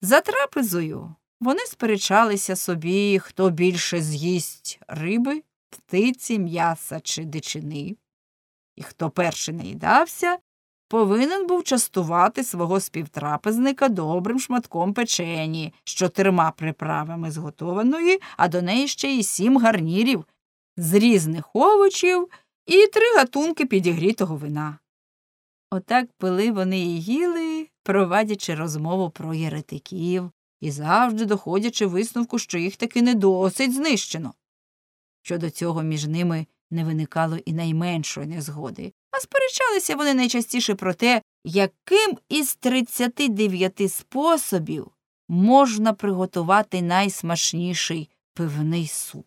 За трапезою вони сперечалися собі, хто більше з'їсть риби, птиці, м'яса чи дичини. І хто перший наїдався, повинен був частувати свого співтрапезника добрим шматком печені з 4 приправами зготованої, а до неї ще й 7 гарнірів з різних овочів і 3 гатунки підігрітого вина. Отак пили вони і їли, провадячи розмову про єретиків і завжди доходячи висновку, що їх таки не досить знищено. Щодо цього між ними не виникало і найменшої незгоди, а сперечалися вони найчастіше про те, яким із 39 способів можна приготувати найсмачніший пивний суп.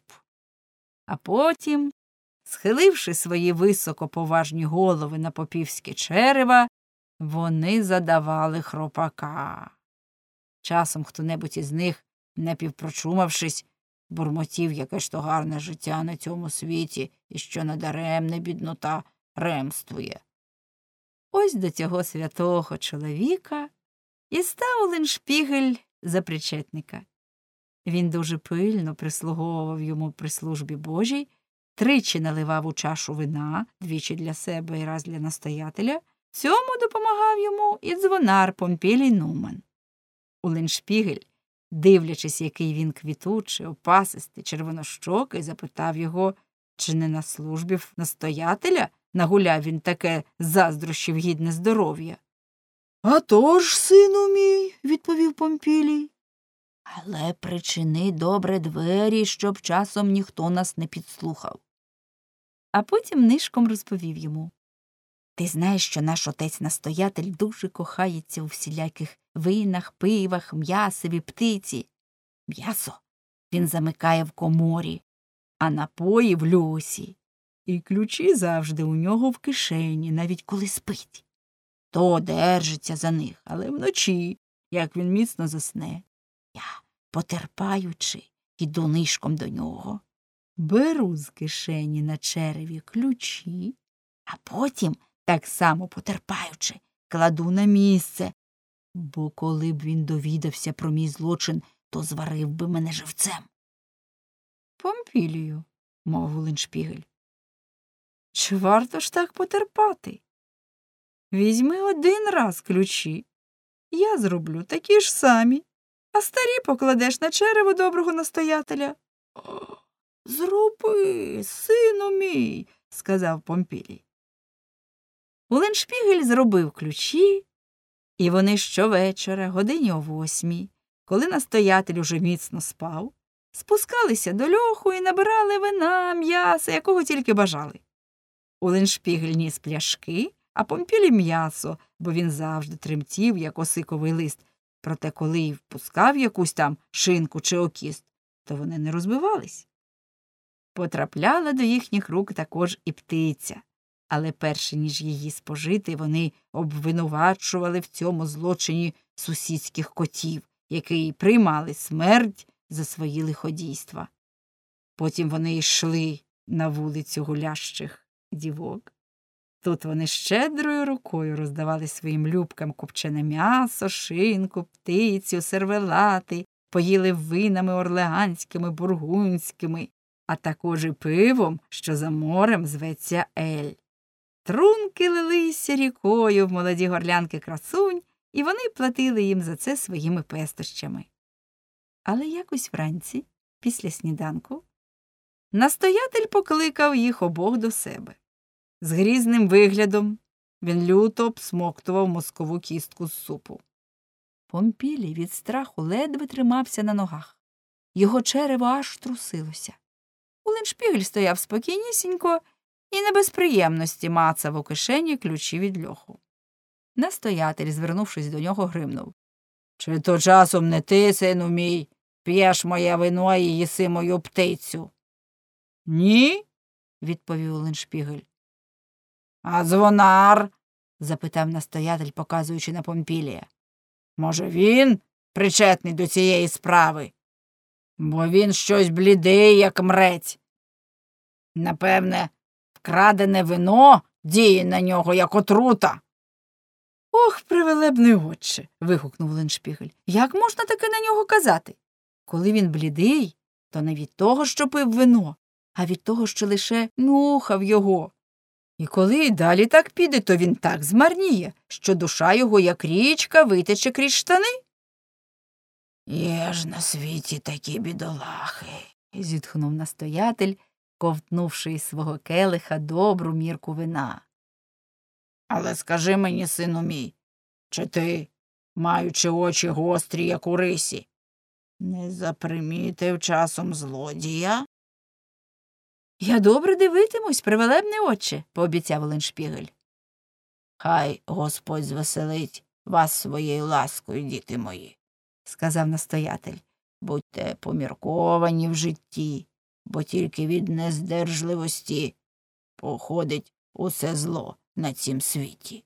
А потім, схиливши свої високоповажні голови на попівське черева, вони задавали хропака. Часом хто-небудь із них, напівпрочумавшись, бурмотів, яке ж то гарне життя на цьому світі і що надаремне біднота ремствує. Ось до цього святого чоловіка і став Улленшпігель за причетника. Він дуже пильно прислуговував йому при службі Божій, 3 наливав у чашу вина, 2 для себе і раз для настоятеля. Цьому допомагав йому і дзвонар Помпілій Нуман. Улленшпігель, дивлячись, який він квітучий, опасистий, червонощокий, запитав його, чи не на службі в настоятеля нагуляв він таке заздрощів гідне здоров'я. «А то ж, сину мій», – відповів Помпілій. «Але причини добре двері, щоб часом ніхто нас не підслухав». А потім нишком розповів йому. «Ти знаєш, що наш отець-настоятель дуже кохається у всіляких винах, пивах, м'ясові, птиці. М'ясо він замикає в коморі, а напої в льосі. І ключі завжди у нього в кишені, навіть коли спить. То держиться за них, але вночі, як він міцно засне. Я, потерпаючи, іду нишком до нього, беру з кишені на череві ключі, а потім, так само потерпаючи, кладу на місце, бо коли б він довідався про мій злочин, то зварив би мене живцем». «Помпілію», – мовив Улленшпігель, – «чи варто ж так потерпати? Візьми 1 раз ключі, я зроблю такі ж самі, а старі покладеш на черево доброго настоятеля». «Зроби, сину мій», – сказав Помпілій. Улленшпігель зробив ключі, і вони щовечора, годині о 8, коли настоятель уже міцно спав, спускалися до льоху і набирали вина, м'яса, якого тільки бажали. Улленшпігель ніс пляшки, а Помпілій м'ясо, бо він завжди тремтів, як осиковий лист. Проте коли й впускав якусь там шинку чи окіст, то вони не розбивались. Потрапляла до їхніх рук також і птиця, але перше, ніж її спожити, вони обвинувачували в цьому злочині сусідських котів, які приймали смерть за свої лиходійства. Потім вони йшли на вулицю гулящих дівок. Тут вони щедрою рукою роздавали своїм любкам копчене м'ясо, шинку, птицю, сервелати, поїли винами орлеанськими, бургундськими, а також і пивом, що за морем зветься ель. Трунки лилися рікою в молоді горлянки красунь, і вони платили їм за це своїми пестощами. Але якось вранці, після сніданку, настоятель покликав їх обох до себе. З грізним виглядом він люто обсмоктував мозкову кістку з супу. Помпілій від страху ледве тримався на ногах. Його черево аж трусилося. Улленшпігель стояв спокійнісінько і не без приємності мацав у кишені ключі від льоху. Настоятель, звернувшись до нього, гримнув. «Чи то часом не ти, сину мій, п'єш моє вино і їси мою птицю?» «Ні», – відповів Улленшпігель. «А дзвонар?» – запитав настоятель, показуючи на Помпілія. «Може, він причетний до цієї справи? Бо він щось блідий, як мрець. Напевне, вкрадене вино діє на нього, як отрута». Ох, привелебний отче. Вигукнув Леншпігель. Як можна таке на нього казати? Коли він блідий, то не від того, що пив вино, а від того, що лише нюхав його. І коли й далі так піде, то він так змарніє, що душа його, як річка, витече крізь штани. Є ж на світі такі бідолахи, зітхнув настоятель, ковтнувши із свого келиха добру мірку вина. Але скажи мені, сину мій, чи ти, маючи очі гострі, як у рисі, не запримітив часом злодія? Я добре дивитимусь, привелебний отче, пообіцяв Леншпігель. Хай Господь звеселить вас своєю ласкою, діти мої, сказав настоятель. Будьте помірковані в житті, бо тільки від нездержливості походить усе зло на цім світі.